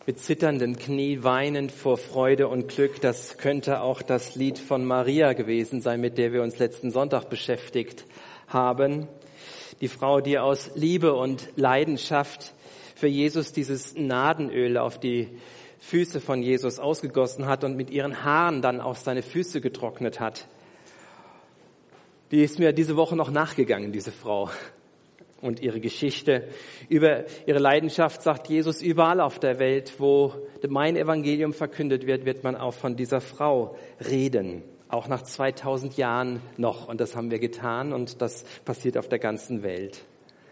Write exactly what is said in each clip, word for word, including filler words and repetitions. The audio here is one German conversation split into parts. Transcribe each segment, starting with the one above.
mit zitternden Knie, weinend vor Freude und Glück. Das könnte auch das Lied von Maria gewesen sein, mit der wir uns letzten Sonntag beschäftigt haben. Die Frau, die aus Liebe und Leidenschaft für Jesus dieses Nadenöl auf die Füße von Jesus ausgegossen hat und mit ihren Haaren dann auch seine Füße getrocknet hat. Die ist mir diese Woche noch nachgegangen, diese Frau. Und ihre Geschichte. Über ihre Leidenschaft sagt Jesus, überall auf der Welt, wo mein Evangelium verkündet wird, wird man auch von dieser Frau reden. Auch nach zweitausend Jahren noch. Und das haben wir getan und das passiert auf der ganzen Welt.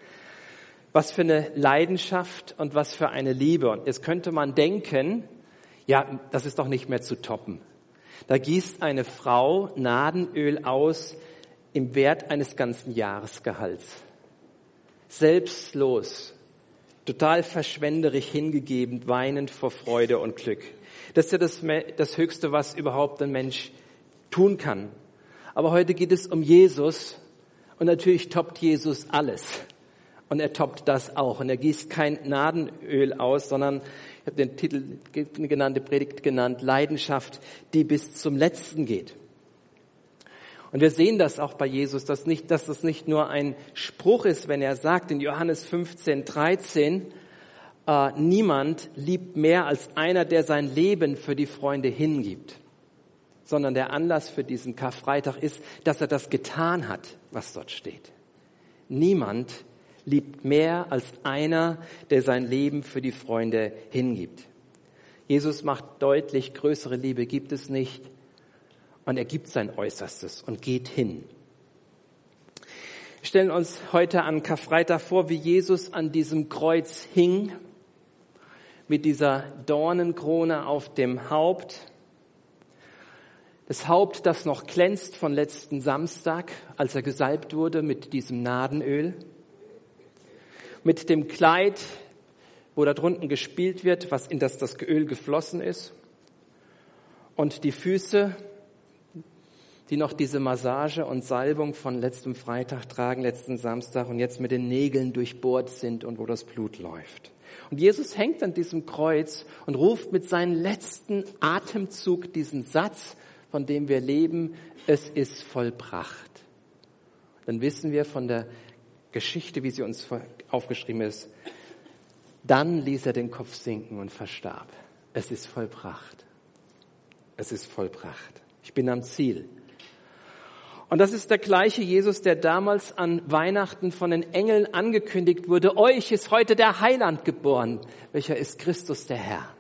Was für eine Leidenschaft und was für eine Liebe. Und jetzt könnte man denken, ja, das ist doch nicht mehr zu toppen. Da gießt eine Frau Nadenöl aus im Wert eines ganzen Jahresgehalts. Selbstlos, total verschwenderisch hingegeben, weinend vor Freude und Glück. Das ist ja das, das Höchste, was überhaupt ein Mensch tun kann. Aber heute geht es um Jesus und natürlich toppt Jesus alles. Und er toppt das auch. Und er gießt kein Nadenöl aus, sondern, ich habe den Titel genannt, die Predigt genannt, Leidenschaft, die bis zum Letzten geht. Und wir sehen das auch bei Jesus, dass, nicht, dass das nicht nur ein Spruch ist, wenn er sagt in Johannes fünfzehn, dreizehn, äh, niemand liebt mehr als einer, der sein Leben für die Freunde hingibt. Sondern der Anlass für diesen Karfreitag ist, dass er das getan hat, was dort steht. Niemand liebt mehr als einer, der sein Leben für die Freunde hingibt. Jesus macht deutlich, größere Liebe gibt es nicht. Und er gibt sein Äußerstes und geht hin. Wir stellen uns heute an Karfreitag vor, wie Jesus an diesem Kreuz hing, mit dieser Dornenkrone auf dem Haupt. Das Haupt, das noch glänzt von letzten Samstag, als er gesalbt wurde mit diesem Nadenöl. Mit dem Kleid, wo da drunten gespielt wird, was in das das Öl geflossen ist. Und die Füße, die noch diese Massage und Salbung von letztem Freitag tragen, letzten Samstag und jetzt mit den Nägeln durchbohrt sind und wo das Blut läuft. Und Jesus hängt an diesem Kreuz und ruft mit seinem letzten Atemzug diesen Satz, von dem wir leben, es ist vollbracht. Dann wissen wir von der Geschichte, wie sie uns aufgeschrieben ist, dann ließ er den Kopf sinken und verstarb. Es ist vollbracht. Es ist vollbracht. Ich bin am Ziel. Und das ist der gleiche Jesus, der damals an Weihnachten von den Engeln angekündigt wurde. Euch ist heute der Heiland geboren, welcher ist Christus der Herr.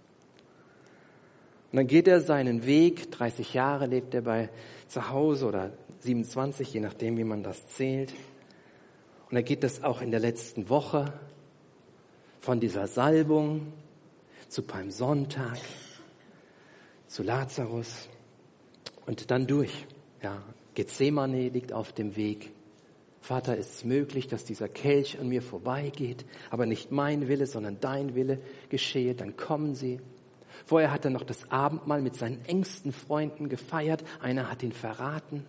Und dann geht er seinen Weg, dreißig Jahre lebt er bei zu Hause oder siebenundzwanzig, je nachdem, wie man das zählt. Und er geht das auch in der letzten Woche von dieser Salbung zu Palmsonntag, zu Lazarus und dann durch, ja. Gethsemane liegt auf dem Weg. Vater, ist es möglich, dass dieser Kelch an mir vorbeigeht, aber nicht mein Wille, sondern dein Wille geschehe, dann kommen sie. Vorher hat er noch das Abendmahl mit seinen engsten Freunden gefeiert. Einer hat ihn verraten.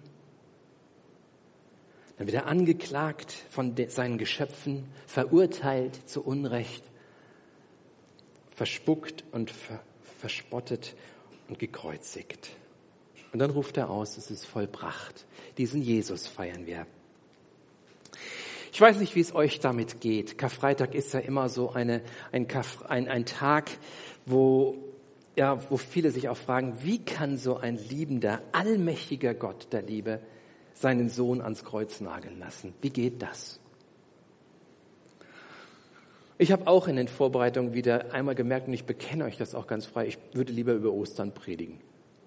Dann wird er angeklagt von seinen Geschöpfen, verurteilt zu Unrecht, verspuckt und ver- verspottet und gekreuzigt. Und dann ruft er aus, es ist vollbracht. Diesen Jesus feiern wir. Ich weiß nicht, wie es euch damit geht. Karfreitag ist ja immer so eine, ein, Karf, ein, ein Tag, wo, ja, wo viele sich auch fragen, wie kann so ein liebender, allmächtiger Gott der Liebe seinen Sohn ans Kreuz nageln lassen? Wie geht das? Ich habe auch in den Vorbereitungen wieder einmal gemerkt, und ich bekenne euch das auch ganz frei, ich würde lieber über Ostern predigen.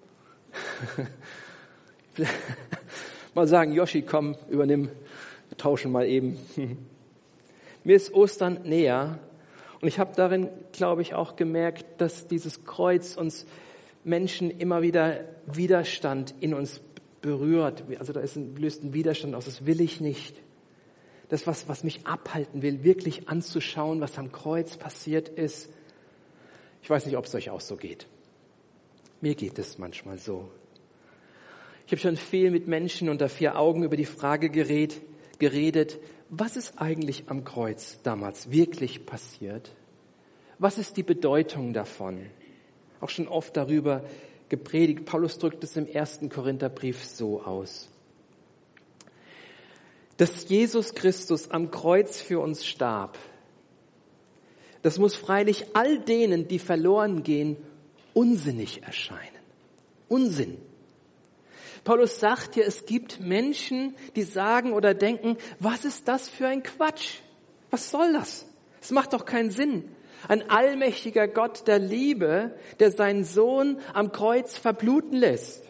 Mal sagen, Joshi, komm, übernimm, wir tauschen mal eben. Mir ist Ostern näher und ich habe darin, glaube ich, auch gemerkt, dass dieses Kreuz uns Menschen immer wieder Widerstand in uns berührt. Also da ist ein, löst ein Widerstand aus, das will ich nicht. Das, was, was mich abhalten will, wirklich anzuschauen, was am Kreuz passiert ist. Ich weiß nicht, ob es euch auch so geht. Mir geht es manchmal so. Ich habe schon viel mit Menschen unter vier Augen über die Frage geredet, geredet, was ist eigentlich am Kreuz damals wirklich passiert? Was ist die Bedeutung davon? Auch schon oft darüber gepredigt. Paulus drückt es im ersten Korintherbrief so aus. Dass Jesus Christus am Kreuz für uns starb, das muss freilich all denen, die verloren gehen, unsinnig erscheinen. Unsinn. Paulus sagt hier, es gibt Menschen, die sagen oder denken, was ist das für ein Quatsch? Was soll das? Es macht doch keinen Sinn. Ein allmächtiger Gott der Liebe, der seinen Sohn am Kreuz verbluten lässt.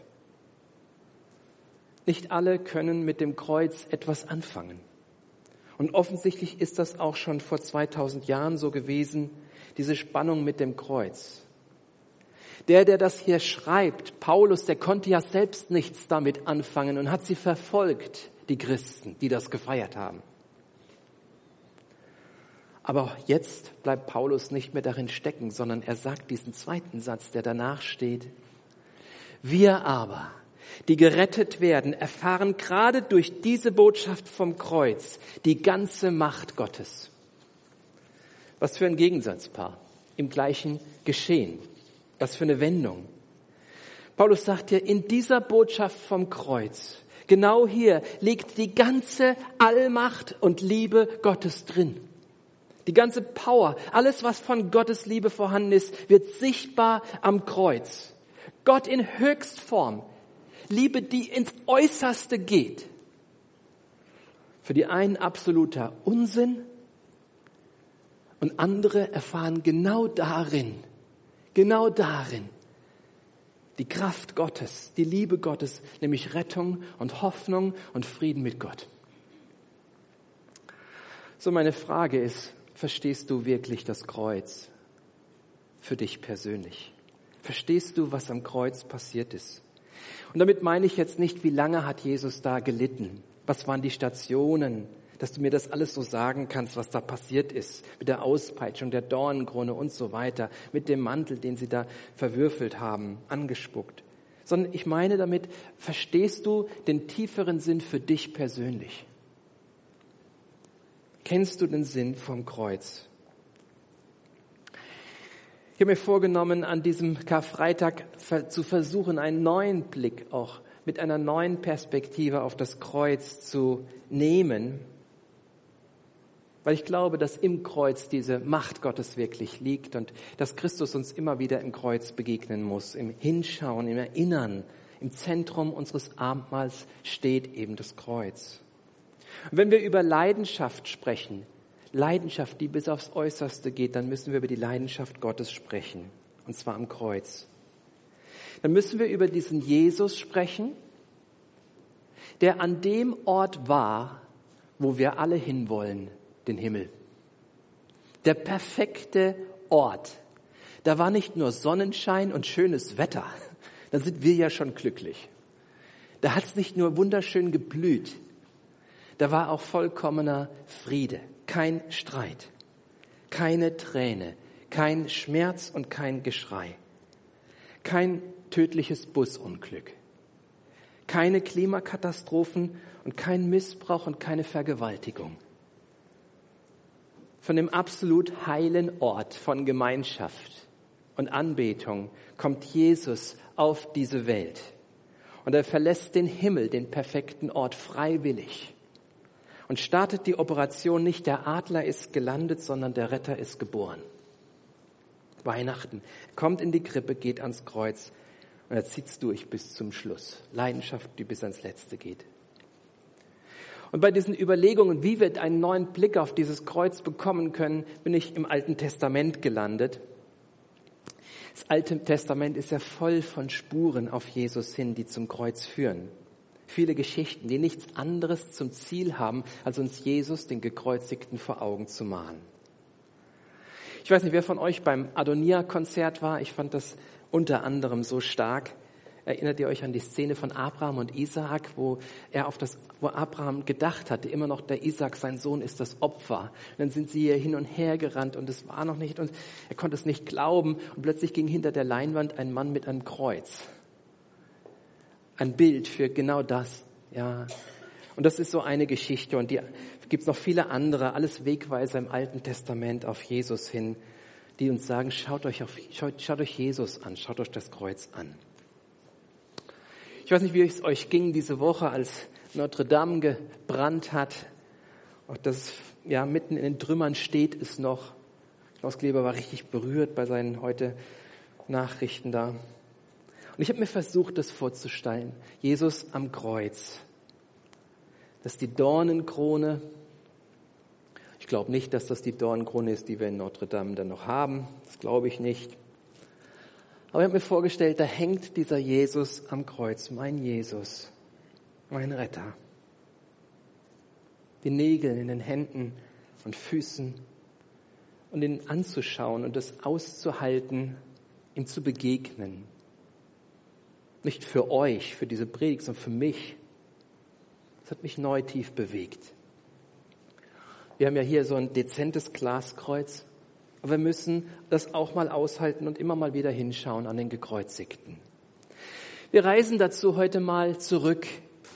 Nicht alle können mit dem Kreuz etwas anfangen. Und offensichtlich ist das auch schon vor zweitausend Jahren so gewesen, diese Spannung mit dem Kreuz. Der, der das hier schreibt, Paulus, der konnte ja selbst nichts damit anfangen und hat sie verfolgt, die Christen, die das gefeiert haben. Aber jetzt bleibt Paulus nicht mehr darin stecken, sondern er sagt diesen zweiten Satz, der danach steht. Wir aber, die gerettet werden, erfahren gerade durch diese Botschaft vom Kreuz die ganze Macht Gottes. Was für ein Gegensatzpaar im gleichen Geschehen. Was für eine Wendung. Paulus sagt hier, in dieser Botschaft vom Kreuz, genau hier liegt die ganze Allmacht und Liebe Gottes drin. Die ganze Power, alles was von Gottes Liebe vorhanden ist, wird sichtbar am Kreuz. Gott in Höchstform, Liebe, die ins Äußerste geht. Für die einen absoluter Unsinn und andere erfahren genau darin, Genau darin die Kraft Gottes, die Liebe Gottes, nämlich Rettung und Hoffnung und Frieden mit Gott. So, meine Frage ist, verstehst du wirklich das Kreuz für dich persönlich? Verstehst du, was am Kreuz passiert ist? Und damit meine ich jetzt nicht, wie lange hat Jesus da gelitten? Was waren die Stationen? Dass du mir das alles so sagen kannst, was da passiert ist, mit der Auspeitschung, der Dornenkrone und so weiter, mit dem Mantel, den sie da verwürfelt haben, angespuckt. Sondern ich meine damit, verstehst du den tieferen Sinn für dich persönlich? Kennst du den Sinn vom Kreuz? Ich habe mir vorgenommen, an diesem Karfreitag zu versuchen, einen neuen Blick auch mit einer neuen Perspektive auf das Kreuz zu nehmen. Weil ich glaube, dass im Kreuz diese Macht Gottes wirklich liegt und dass Christus uns immer wieder im Kreuz begegnen muss, im Hinschauen, im Erinnern. Im Zentrum unseres Abendmahls steht eben das Kreuz. Und wenn wir über Leidenschaft sprechen, Leidenschaft, die bis aufs Äußerste geht, dann müssen wir über die Leidenschaft Gottes sprechen, und zwar am Kreuz. Dann müssen wir über diesen Jesus sprechen, der an dem Ort war, wo wir alle hinwollen, den Himmel. Der perfekte Ort. Da war nicht nur Sonnenschein und schönes Wetter, da sind wir ja schon glücklich. Da hat es nicht nur wunderschön geblüht, da war auch vollkommener Friede, kein Streit, keine Träne, kein Schmerz und kein Geschrei, kein tödliches Busunglück, keine Klimakatastrophen und kein Missbrauch und keine Vergewaltigung. Von dem absolut heilen Ort von Gemeinschaft und Anbetung kommt Jesus auf diese Welt. Und er verlässt den Himmel, den perfekten Ort, freiwillig. Und startet die Operation nicht, der Adler ist gelandet, sondern der Retter ist geboren. Weihnachten. Kommt in die Krippe, geht ans Kreuz und er zieht's durch bis zum Schluss. Leidenschaft, die bis ans Letzte geht. Und bei diesen Überlegungen, wie wir einen neuen Blick auf dieses Kreuz bekommen können, bin ich im Alten Testament gelandet. Das Alte Testament ist ja voll von Spuren auf Jesus hin, die zum Kreuz führen. Viele Geschichten, die nichts anderes zum Ziel haben, als uns Jesus, den Gekreuzigten, vor Augen zu malen. Ich weiß nicht, wer von euch beim Adonia-Konzert war. Ich fand das unter anderem so stark. Erinnert ihr euch an die Szene von Abraham und Isaak, wo er auf das, wo Abraham gedacht hatte, immer noch der Isaak, sein Sohn, ist das Opfer. Und dann sind sie hier hin und her gerannt und es war noch nicht, und er konnte es nicht glauben. Und plötzlich ging hinter der Leinwand ein Mann mit einem Kreuz. Ein Bild für genau das, ja. Und das ist so eine Geschichte, und die gibt's noch viele andere, alles Wegweiser im Alten Testament auf Jesus hin. die uns sagen, schaut euch, auf, schaut, schaut euch Jesus an, schaut euch das Kreuz an. Ich weiß nicht, wie es euch ging diese Woche, als Notre Dame gebrannt hat. Auch das, ja, mitten in den Trümmern steht es noch. Klaus Kleber war richtig berührt bei seinen heute Nachrichten da. Und ich habe mir versucht, das vorzustellen. Jesus am Kreuz. Das ist die Dornenkrone. Ich glaube nicht, dass das die Dornenkrone ist, die wir in Notre Dame dann noch haben. Das glaube ich nicht. Aber ich habe mir vorgestellt, da hängt dieser Jesus am Kreuz. Mein Jesus, mein Retter. Die Nägel in den Händen und Füßen und ihn anzuschauen und es auszuhalten, ihm zu begegnen. Nicht für euch, für diese Predigt, sondern für mich. Das hat mich neu tief bewegt. Wir haben ja hier so ein dezentes Glaskreuz, aber wir müssen das auch mal aushalten und immer mal wieder hinschauen an den Gekreuzigten. Wir reisen dazu heute mal zurück,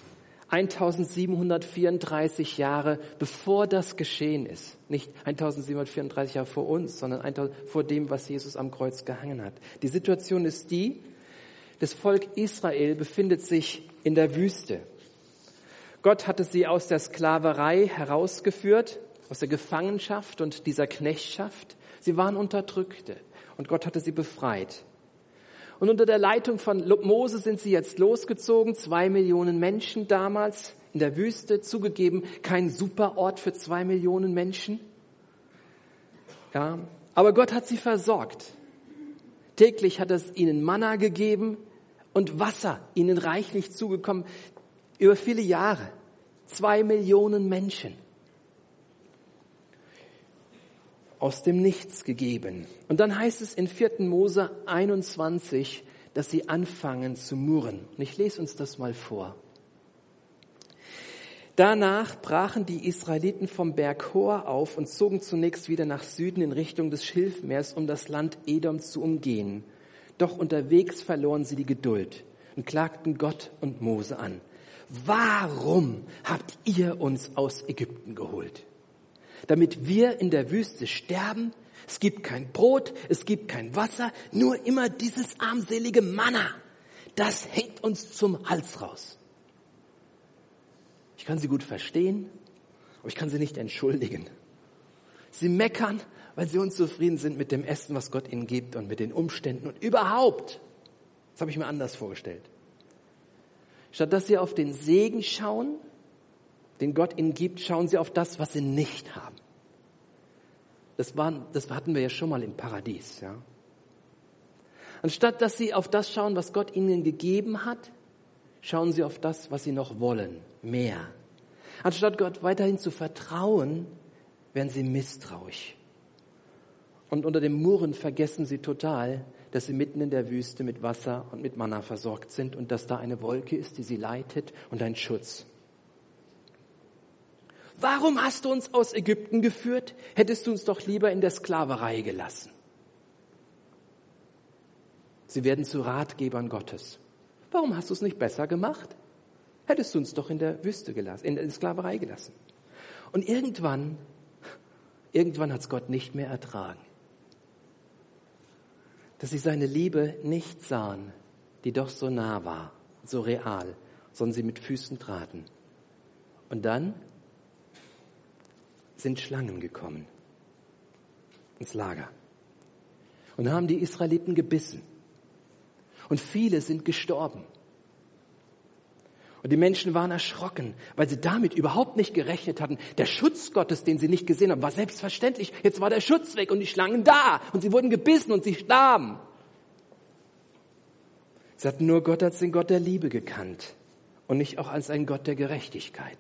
eintausendsiebenhundertvierunddreißig Jahre bevor das geschehen ist. Nicht eintausendsiebenhundertvierunddreißig Jahre vor uns, sondern vor dem, was Jesus am Kreuz gehangen hat. Die Situation ist die, das Volk Israel befindet sich in der Wüste. Gott hatte sie aus der Sklaverei herausgeführt, aus der Gefangenschaft und dieser Knechtschaft. Sie waren Unterdrückte und Gott hatte sie befreit. Und unter der Leitung von Mose sind sie jetzt losgezogen, zwei Millionen Menschen damals in der Wüste, zugegeben, kein super Ort für zwei Millionen Menschen. Ja, aber Gott hat sie versorgt. Täglich hat es ihnen Manna gegeben und Wasser ihnen reichlich zugekommen, über viele Jahre. Zwei Millionen Menschen. Aus dem Nichts gegeben. Und dann heißt es in vierten Mose einundzwanzig, dass sie anfangen zu murren. Und ich lese uns das mal vor. Danach brachen die Israeliten vom Berg Hor auf und zogen zunächst wieder nach Süden in Richtung des Schilfmeers, um das Land Edom zu umgehen. Doch unterwegs verloren sie die Geduld und klagten Gott und Mose an. Warum habt ihr uns aus Ägypten geholt? Damit wir in der Wüste sterben? Es gibt kein Brot, es gibt kein Wasser, nur immer dieses armselige Manna. Das hängt uns zum Hals raus. Ich kann sie gut verstehen, aber ich kann sie nicht entschuldigen. Sie meckern, weil sie unzufrieden sind mit dem Essen, was Gott ihnen gibt und mit den Umständen und überhaupt. Das habe ich mir anders vorgestellt. Statt dass sie auf den Segen schauen, den Gott ihnen gibt, schauen sie auf das, was sie nicht haben. Das, waren, das hatten wir ja schon mal im Paradies. Ja? Anstatt dass sie auf das schauen, was Gott ihnen gegeben hat, schauen sie auf das, was sie noch wollen, mehr. Anstatt Gott weiterhin zu vertrauen, werden sie misstrauisch. Und unter dem Murren vergessen sie total, dass sie mitten in der Wüste mit Wasser und mit Manna versorgt sind und dass da eine Wolke ist, die sie leitet und ein Schutz. Warum hast du uns aus Ägypten geführt? Hättest du uns doch lieber in der Sklaverei gelassen. Sie werden zu Ratgebern Gottes. Warum hast du es nicht besser gemacht? Hättest du uns doch in der Wüste gelassen, in der Sklaverei gelassen. Und irgendwann, irgendwann hat es Gott nicht mehr ertragen. Dass sie seine Liebe nicht sahen, die doch so nah war, so real, sondern sie mit Füßen traten. Und dann sind Schlangen gekommen ins Lager und haben die Israeliten gebissen. Und viele sind gestorben. Und die Menschen waren erschrocken, weil sie damit überhaupt nicht gerechnet hatten. Der Schutz Gottes, den sie nicht gesehen haben, war selbstverständlich. Jetzt war der Schutz weg und die Schlangen da. Und sie wurden gebissen und sie starben. Sie hatten nur Gott als den Gott der Liebe gekannt und nicht auch als einen Gott der Gerechtigkeit.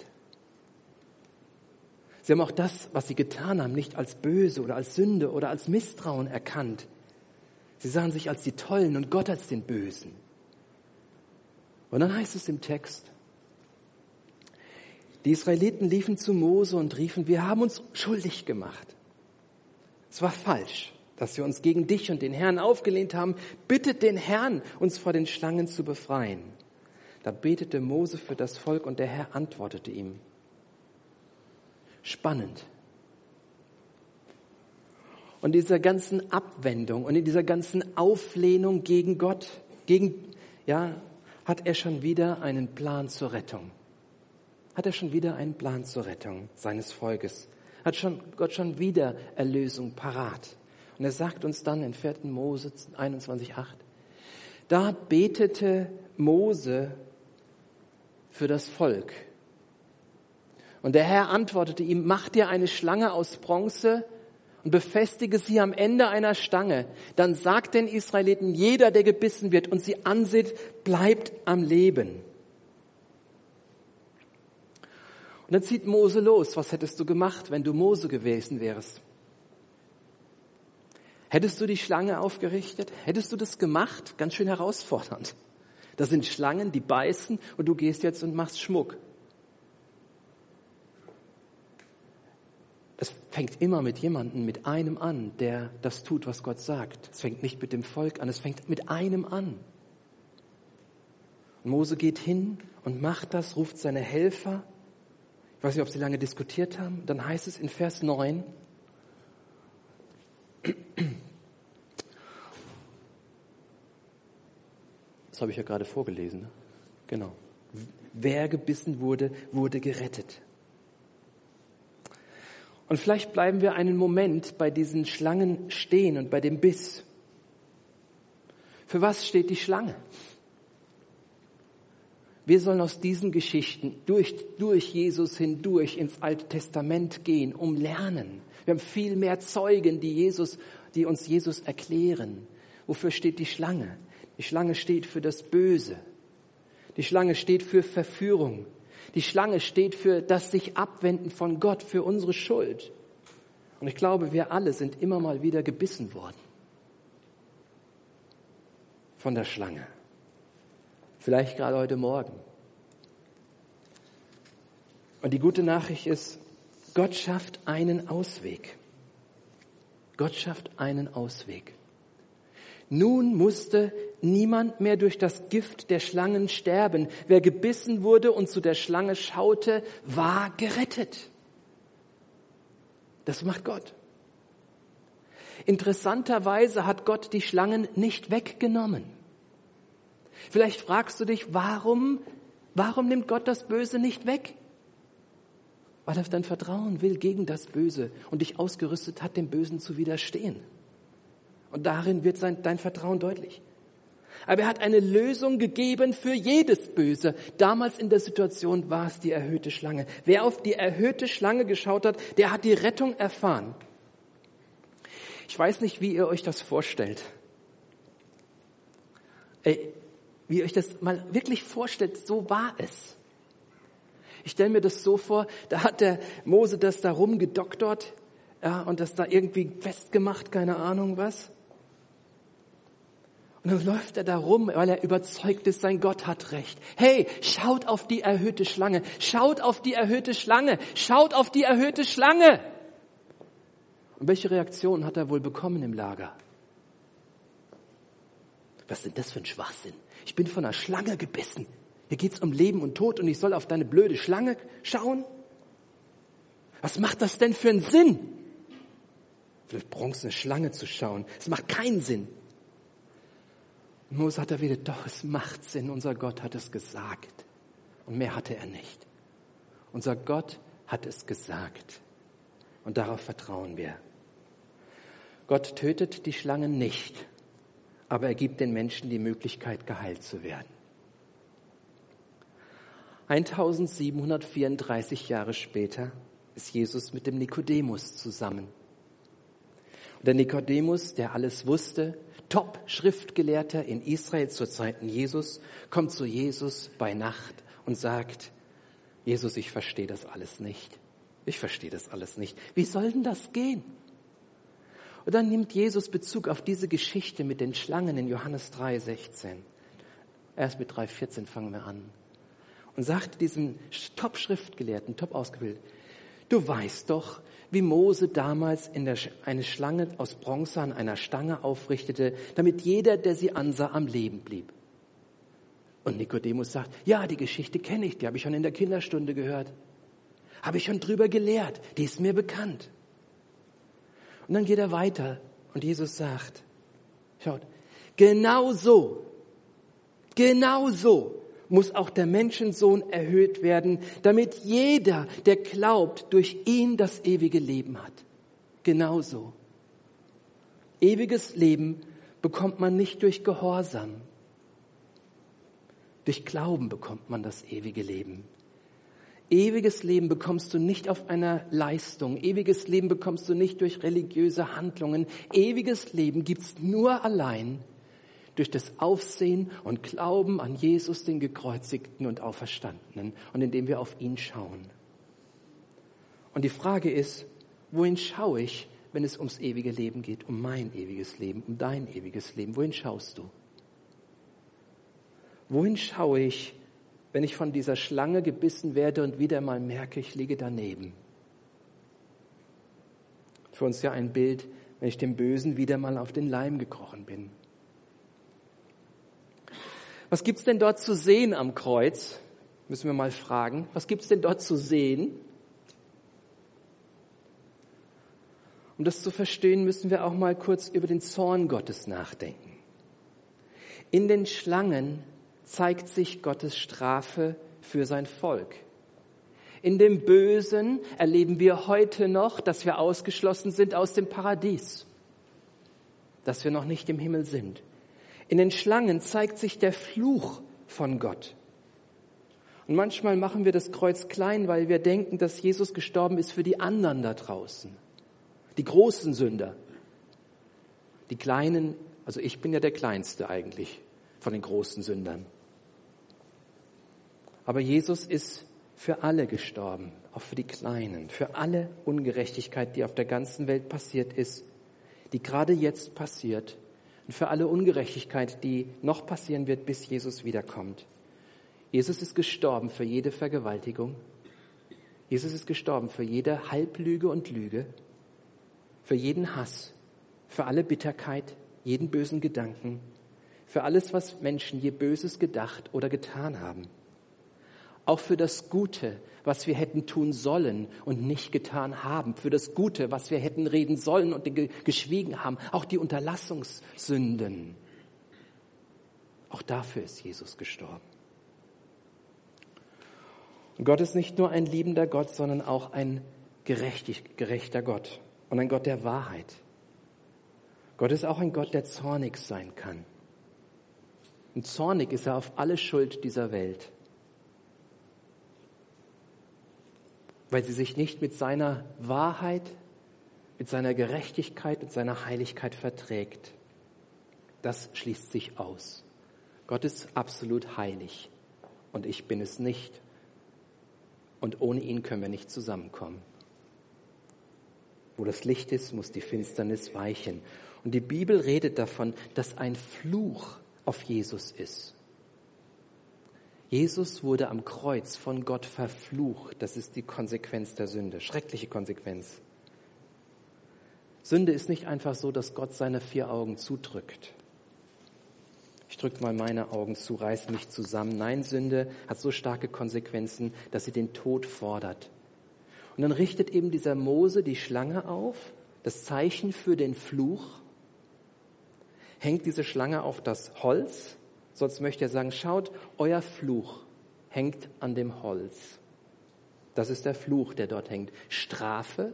Sie haben auch das, was sie getan haben, nicht als böse oder als Sünde oder als Misstrauen erkannt. Sie sahen sich als die Tollen und Gott als den Bösen. Und dann heißt es im Text, die Israeliten liefen zu Mose und riefen, wir haben uns schuldig gemacht. Es war falsch, dass wir uns gegen dich und den Herrn aufgelehnt haben. Bittet den Herrn, uns vor den Schlangen zu befreien. Da betete Mose für das Volk und der Herr antwortete ihm. Spannend. Und dieser ganzen Abwendung und in dieser ganzen Auflehnung gegen Gott, gegen, ja, hat er schon wieder einen Plan zur Rettung. Hat er schon wieder einen Plan zur Rettung seines Volkes. Hat schon, Gott schon wieder Erlösung parat. Und er sagt uns dann in vierten Mose einundzwanzig acht, da betete Mose für das Volk. Und der Herr antwortete ihm, mach dir eine Schlange aus Bronze und befestige sie am Ende einer Stange. Dann sagt den Israeliten, jeder, der gebissen wird und sie ansieht, bleibt am Leben. Und dann zieht Mose los. Was hättest du gemacht, wenn du Mose gewesen wärst? Hättest du die Schlange aufgerichtet? Hättest du das gemacht? Ganz schön herausfordernd. Das sind Schlangen, die beißen und du gehst jetzt und machst Schmuck. Es fängt immer mit jemandem, mit einem an, der das tut, was Gott sagt. Es fängt nicht mit dem Volk an, es fängt mit einem an. Und Mose geht hin und macht das, ruft seine Helfer. Ich weiß nicht, ob sie lange diskutiert haben. Dann heißt es in Vers neun, das habe ich ja gerade vorgelesen, ne? Genau. Wer gebissen wurde, wurde gerettet. Und vielleicht bleiben wir einen Moment bei diesen Schlangen stehen und bei dem Biss. Für was steht die Schlange? Wir sollen aus diesen Geschichten durch, durch Jesus hindurch ins Alte Testament gehen, um lernen. Wir haben viel mehr Zeugen, die Jesus, die uns Jesus erklären. Wofür steht die Schlange? Die Schlange steht für das Böse. Die Schlange steht für Verführung. Die Schlange steht für das sich abwenden von Gott, für unsere Schuld. Und ich glaube, wir alle sind immer mal wieder gebissen worden von der Schlange. Vielleicht gerade heute Morgen. Und die gute Nachricht ist, Gott schafft einen Ausweg. Gott schafft einen Ausweg. Nun musste niemand mehr durch das Gift der Schlangen sterben. Wer gebissen wurde und zu der Schlange schaute, war gerettet. Das macht Gott. Interessanterweise hat Gott die Schlangen nicht weggenommen. Vielleicht fragst du dich, warum, warum nimmt Gott das Böse nicht weg? Weil er dein Vertrauen will gegen das Böse und dich ausgerüstet hat, dem Bösen zu widerstehen. Und darin wird sein, dein Vertrauen deutlich. Aber er hat eine Lösung gegeben für jedes Böse. Damals in der Situation war es die erhöhte Schlange. Wer auf die erhöhte Schlange geschaut hat, der hat die Rettung erfahren. Ich weiß nicht, wie ihr euch das vorstellt. Ey, wie ihr euch das mal wirklich vorstellt, so war es. Ich stelle mir das so vor, da hat der Mose das da rumgedoktort, ja, und das da irgendwie festgemacht, keine Ahnung was. Und dann läuft er da rum, weil er überzeugt ist, sein Gott hat recht. Hey, schaut auf die erhöhte Schlange, schaut auf die erhöhte Schlange, schaut auf die erhöhte Schlange. Und welche Reaktion hat er wohl bekommen im Lager? Was ist denn das für ein Schwachsinn? Ich bin von einer Schlange gebissen. Hier geht's um Leben und Tod und ich soll auf deine blöde Schlange schauen? Was macht das denn für einen Sinn? Für bronzene Schlange zu schauen, es macht keinen Sinn. Und Mose hat erwidert, doch, es macht Sinn, unser Gott hat es gesagt. Und mehr hatte er nicht. Unser Gott hat es gesagt. Und darauf vertrauen wir. Gott tötet die Schlangen nicht, aber er gibt den Menschen die Möglichkeit, geheilt zu werden. eintausendsiebenhundertvierunddreißig Jahre später ist Jesus mit dem Nikodemus zusammen. Und der Nikodemus, der alles wusste, Top-Schriftgelehrter in Israel zur Zeiten Jesus, kommt zu Jesus bei Nacht und sagt, Jesus, ich verstehe das alles nicht. Ich verstehe das alles nicht. Wie soll denn das gehen? Und dann nimmt Jesus Bezug auf diese Geschichte mit den Schlangen in Johannes drei sechzehn. Erst mit drei vierzehn fangen wir an. Und sagt diesem Top-Schriftgelehrten, top ausgebildet, du weißt doch, wie Mose damals in der, eine Schlange aus Bronze an einer Stange aufrichtete, damit jeder, der sie ansah, am Leben blieb. Und Nikodemus sagt, ja, die Geschichte kenne ich, die habe ich schon in der Kinderstunde gehört. Habe ich schon drüber gelehrt, die ist mir bekannt. Und dann geht er weiter und Jesus sagt, schaut, genau so, genau so muss auch der Menschensohn erhöht werden, damit jeder, der glaubt, durch ihn das ewige Leben hat. Genau so. Ewiges Leben bekommt man nicht durch Gehorsam. Durch Glauben bekommt man das ewige Leben. Ewiges Leben bekommst du nicht auf einer Leistung. Ewiges Leben bekommst du nicht durch religiöse Handlungen. Ewiges Leben gibt's nur allein durch das Aufsehen und Glauben an Jesus, den Gekreuzigten und Auferstandenen, und indem wir auf ihn schauen. Und die Frage ist, wohin schaue ich, wenn es ums ewige Leben geht, um mein ewiges Leben, um dein ewiges Leben? Wohin schaust du? Wohin schaue ich, wenn ich von dieser Schlange gebissen werde und wieder mal merke, ich liege daneben? Für uns ja ein Bild, wenn ich dem Bösen wieder mal auf den Leim gekrochen bin. Was gibt's denn dort zu sehen am Kreuz? Müssen wir mal fragen. Was gibt's denn dort zu sehen? Um das zu verstehen, müssen wir auch mal kurz über den Zorn Gottes nachdenken. In den Schlangen zeigt sich Gottes Strafe für sein Volk. In dem Bösen erleben wir heute noch, dass wir ausgeschlossen sind aus dem Paradies, dass wir noch nicht im Himmel sind. In den Schlangen zeigt sich der Fluch von Gott. Und manchmal machen wir das Kreuz klein, weil wir denken, dass Jesus gestorben ist für die anderen da draußen, die großen Sünder. Die kleinen, also ich bin ja der Kleinste eigentlich von den großen Sündern. Aber Jesus ist für alle gestorben, auch für die Kleinen, für alle Ungerechtigkeit, die auf der ganzen Welt passiert ist, die gerade jetzt passiert, und für alle Ungerechtigkeit, die noch passieren wird, bis Jesus wiederkommt. Jesus ist gestorben für jede Vergewaltigung. Jesus ist gestorben für jede Halblüge und Lüge, für jeden Hass, für alle Bitterkeit, jeden bösen Gedanken, für alles, was Menschen je Böses gedacht oder getan haben. Auch für das Gute, was wir hätten tun sollen und nicht getan haben. Für das Gute, was wir hätten reden sollen und geschwiegen haben. Auch die Unterlassungssünden. Auch dafür ist Jesus gestorben. Und Gott ist nicht nur ein liebender Gott, sondern auch ein gerechtig, gerechter Gott und ein Gott der Wahrheit. Gott ist auch ein Gott, der zornig sein kann. Und zornig ist er auf alle Schuld dieser Welt, weil sie sich nicht mit seiner Wahrheit, mit seiner Gerechtigkeit, mit seiner Heiligkeit verträgt. Das schließt sich aus. Gott ist absolut heilig und ich bin es nicht. Und ohne ihn können wir nicht zusammenkommen. Wo das Licht ist, muss die Finsternis weichen. Und die Bibel redet davon, dass ein Fluch auf Jesus ist. Jesus wurde am Kreuz von Gott verflucht. Das ist die Konsequenz der Sünde, schreckliche Konsequenz. Sünde ist nicht einfach so, dass Gott seine vier Augen zudrückt. Ich drücke mal meine Augen zu, reiß mich zusammen. Nein, Sünde hat so starke Konsequenzen, dass sie den Tod fordert. Und dann richtet eben dieser Mose die Schlange auf, das Zeichen für den Fluch, hängt diese Schlange auf das Holz. Sonst möchte er sagen, schaut, euer Fluch hängt an dem Holz. Das ist der Fluch, der dort hängt. Strafe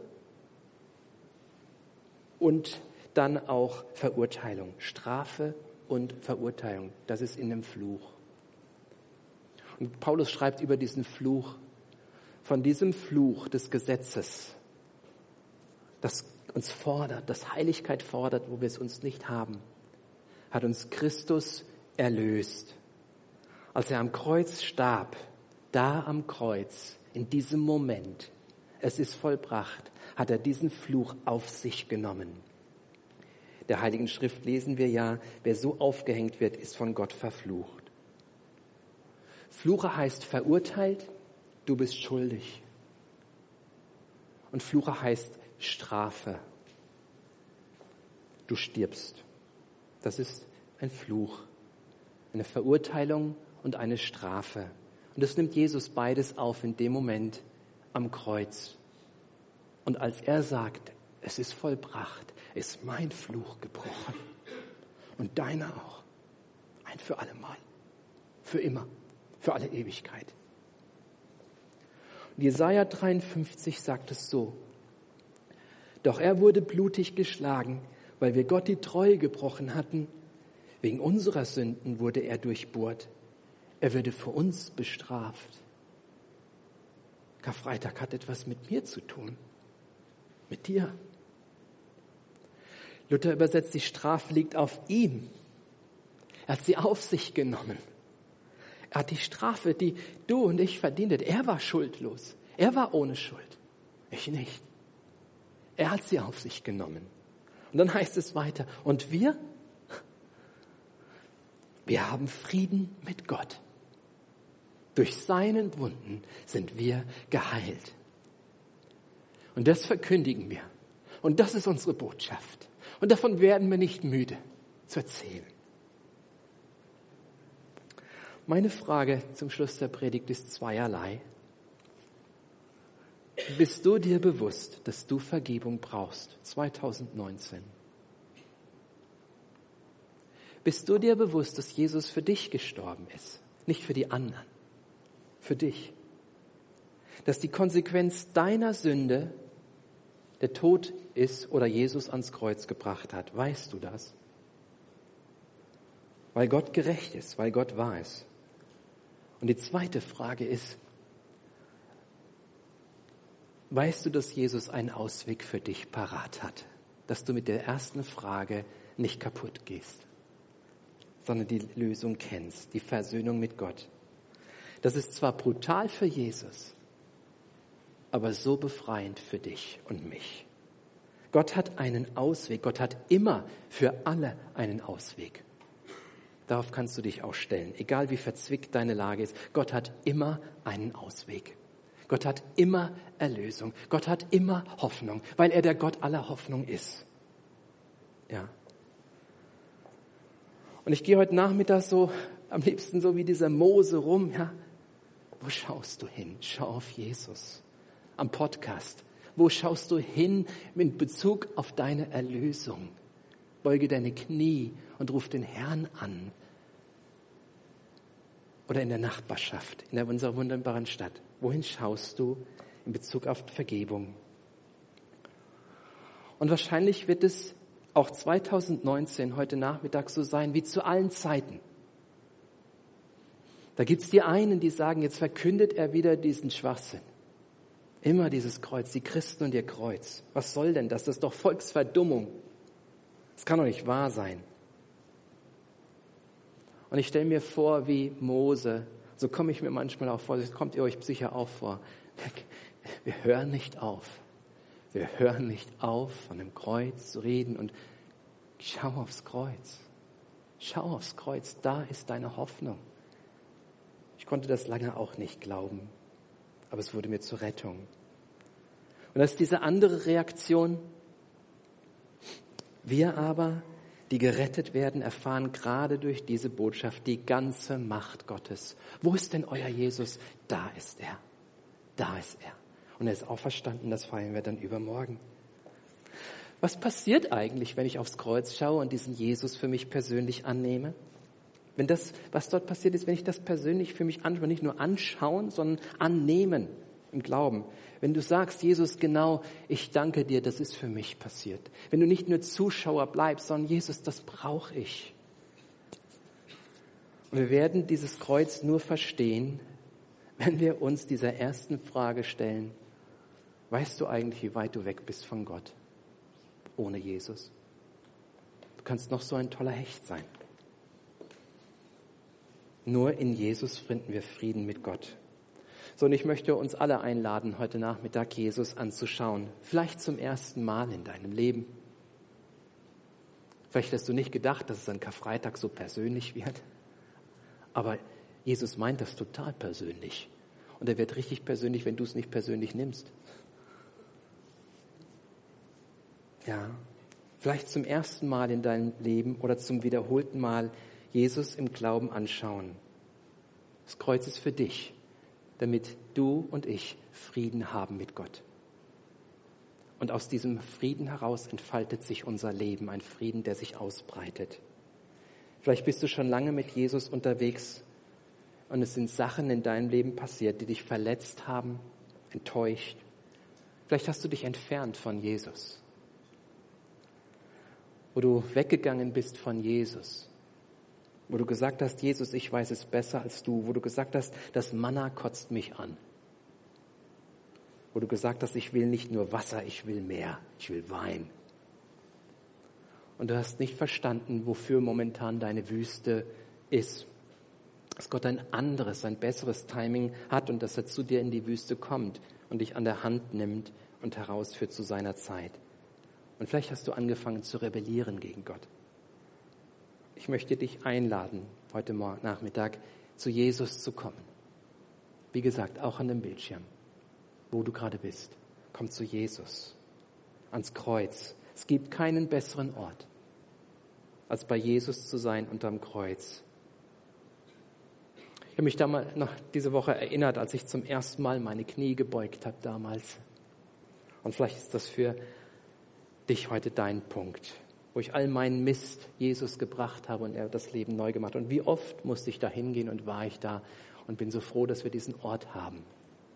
und dann auch Verurteilung. Strafe und Verurteilung, das ist in dem Fluch. Und Paulus schreibt über diesen Fluch, von diesem Fluch des Gesetzes, das uns fordert, das Heiligkeit fordert, wo wir es uns nicht haben, hat uns Christus erlöst. Als er am Kreuz starb, da am Kreuz, in diesem Moment, es ist vollbracht, hat er diesen Fluch auf sich genommen. Der Heiligen Schrift lesen wir ja, wer so aufgehängt wird, ist von Gott verflucht. Fluche heißt verurteilt, du bist schuldig. Und Fluche heißt Strafe. Du stirbst. Das ist ein Fluch. Eine Verurteilung und eine Strafe. Und das nimmt Jesus beides auf in dem Moment am Kreuz. Und als er sagt, es ist vollbracht, ist mein Fluch gebrochen. Und deiner auch. Ein für alle Mal. Für immer. Für alle Ewigkeit. Und Jesaja dreiundfünfzig sagt es so. Doch er wurde blutig geschlagen, weil wir Gott die Treue gebrochen hatten. Wegen unserer Sünden wurde er durchbohrt. Er würde für uns bestraft. Karfreitag hat etwas mit mir zu tun. Mit dir. Luther übersetzt, die Strafe liegt auf ihm. Er hat sie auf sich genommen. Er hat die Strafe, die du und ich verdient hätten. Er war schuldlos. Er war ohne Schuld. Ich nicht. Er hat sie auf sich genommen. Und dann heißt es weiter. Und wir? Wir haben Frieden mit Gott. Durch seinen Wunden sind wir geheilt. Und das verkündigen wir. Und das ist unsere Botschaft. Und davon werden wir nicht müde zu erzählen. Meine Frage zum Schluss der Predigt ist zweierlei. Bist du dir bewusst, dass du Vergebung brauchst, zweitausendneunzehn? Bist du dir bewusst, dass Jesus für dich gestorben ist, nicht für die anderen, für dich? Dass die Konsequenz deiner Sünde der Tod ist oder Jesus ans Kreuz gebracht hat. Weißt du das? Weil Gott gerecht ist, weil Gott wahr ist. Und die zweite Frage ist, weißt du, dass Jesus einen Ausweg für dich parat hat? Dass du mit der ersten Frage nicht kaputt gehst, sondern die Lösung kennst, die Versöhnung mit Gott. Das ist zwar brutal für Jesus, aber so befreiend für dich und mich. Gott hat einen Ausweg. Gott hat immer für alle einen Ausweg. Darauf kannst du dich auch stellen, egal wie verzwickt deine Lage ist. Gott hat immer einen Ausweg. Gott hat immer Erlösung. Gott hat immer Hoffnung, weil er der Gott aller Hoffnung ist. Ja. Und ich gehe heute Nachmittag so, am liebsten so wie dieser Mose rum. Ja. Wo schaust du hin? Schau auf Jesus. Am Podcast. Wo schaust du hin in Bezug auf deine Erlösung? Beuge deine Knie und ruf den Herrn an. Oder in der Nachbarschaft, in unserer wunderbaren Stadt. Wohin schaust du in Bezug auf Vergebung? Und wahrscheinlich wird es auch zweitausendneunzehn heute Nachmittag so sein wie zu allen Zeiten. Da gibt es die einen, die sagen, jetzt verkündet er wieder diesen Schwachsinn. Immer dieses Kreuz, die Christen und ihr Kreuz. Was soll denn das? Das ist doch Volksverdummung. Das kann doch nicht wahr sein. Und ich stelle mir vor, wie Mose, so komme ich mir manchmal auch vor, das kommt ihr euch sicher auch vor. Wir hören nicht auf. Wir hören nicht auf, von dem Kreuz zu reden und schau aufs Kreuz. Schau aufs Kreuz, da ist deine Hoffnung. Ich konnte das lange auch nicht glauben, aber es wurde mir zur Rettung. Und das ist diese andere Reaktion. Wir aber, die gerettet werden, erfahren gerade durch diese Botschaft die ganze Macht Gottes. Wo ist denn euer Jesus? Da ist er. Da ist er. Und er ist auferstanden, das feiern wir dann übermorgen. Was passiert eigentlich, wenn ich aufs Kreuz schaue und diesen Jesus für mich persönlich annehme? Wenn das, was dort passiert ist, wenn ich das persönlich für mich anschaue, nicht nur anschauen, sondern annehmen im Glauben. Wenn du sagst, Jesus, genau, ich danke dir, das ist für mich passiert. Wenn du nicht nur Zuschauer bleibst, sondern Jesus, das brauche ich. Und wir werden dieses Kreuz nur verstehen, wenn wir uns dieser ersten Frage stellen, weißt du eigentlich, wie weit du weg bist von Gott ohne Jesus? Du kannst noch so ein toller Hecht sein. Nur in Jesus finden wir Frieden mit Gott. So, und ich möchte uns alle einladen, heute Nachmittag Jesus anzuschauen. Vielleicht zum ersten Mal in deinem Leben. Vielleicht hast du nicht gedacht, dass es an Karfreitag so persönlich wird. Aber Jesus meint das total persönlich. Und er wird richtig persönlich, wenn du es nicht persönlich nimmst. Ja, vielleicht zum ersten Mal in deinem Leben oder zum wiederholten Mal Jesus im Glauben anschauen. Das Kreuz ist für dich, damit du und ich Frieden haben mit Gott. Und aus diesem Frieden heraus entfaltet sich unser Leben, ein Frieden, der sich ausbreitet. Vielleicht bist du schon lange mit Jesus unterwegs und es sind Sachen in deinem Leben passiert, die dich verletzt haben, enttäuscht. Vielleicht hast du dich entfernt von Jesus, wo du weggegangen bist von Jesus, wo du gesagt hast, Jesus, ich weiß es besser als du, wo du gesagt hast, das Manna kotzt mich an, wo du gesagt hast, ich will nicht nur Wasser, ich will mehr, ich will Wein. Und du hast nicht verstanden, wofür momentan deine Wüste ist. Dass Gott ein anderes, ein besseres Timing hat und dass er zu dir in die Wüste kommt und dich an der Hand nimmt und herausführt zu seiner Zeit. Und vielleicht hast du angefangen zu rebellieren gegen Gott. Ich möchte dich einladen, heute Nachmittag zu Jesus zu kommen. Wie gesagt, auch an dem Bildschirm, wo du gerade bist. Komm zu Jesus, ans Kreuz. Es gibt keinen besseren Ort, als bei Jesus zu sein unterm Kreuz. Ich habe mich damals noch diese Woche erinnert, als ich zum ersten Mal meine Knie gebeugt habe damals. Und vielleicht ist das für dich heute dein Punkt, wo ich all meinen Mist Jesus gebracht habe und er das Leben neu gemacht hat. Und wie oft musste ich da hingehen und war ich da und bin so froh, dass wir diesen Ort haben.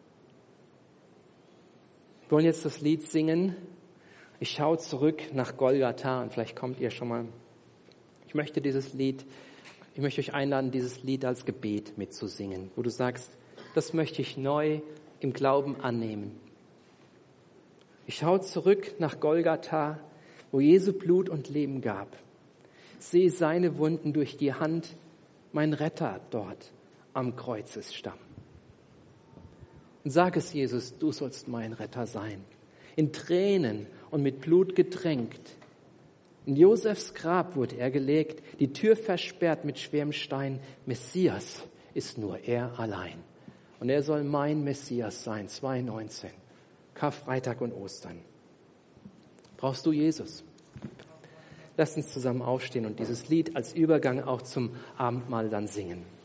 Wir wollen jetzt das Lied singen. Ich schaue zurück nach Golgatha und vielleicht kommt ihr schon mal. Ich möchte dieses Lied, ich möchte euch einladen, dieses Lied als Gebet mitzusingen, wo du sagst, das möchte ich neu im Glauben annehmen. Ich schaue zurück nach Golgatha, wo Jesu Blut und Leben gab. Sehe seine Wunden durch die Hand, mein Retter dort am Kreuzesstamm. Und sag es, Jesus, du sollst mein Retter sein. In Tränen und mit Blut getränkt. In Josefs Grab wurde er gelegt, die Tür versperrt mit schwerem Stein. Messias ist nur er allein. Und er soll mein Messias sein, zwei neunzehn, Karfreitag und Ostern. Brauchst du Jesus? Lass uns zusammen aufstehen und dieses Lied als Übergang auch zum Abendmahl dann singen.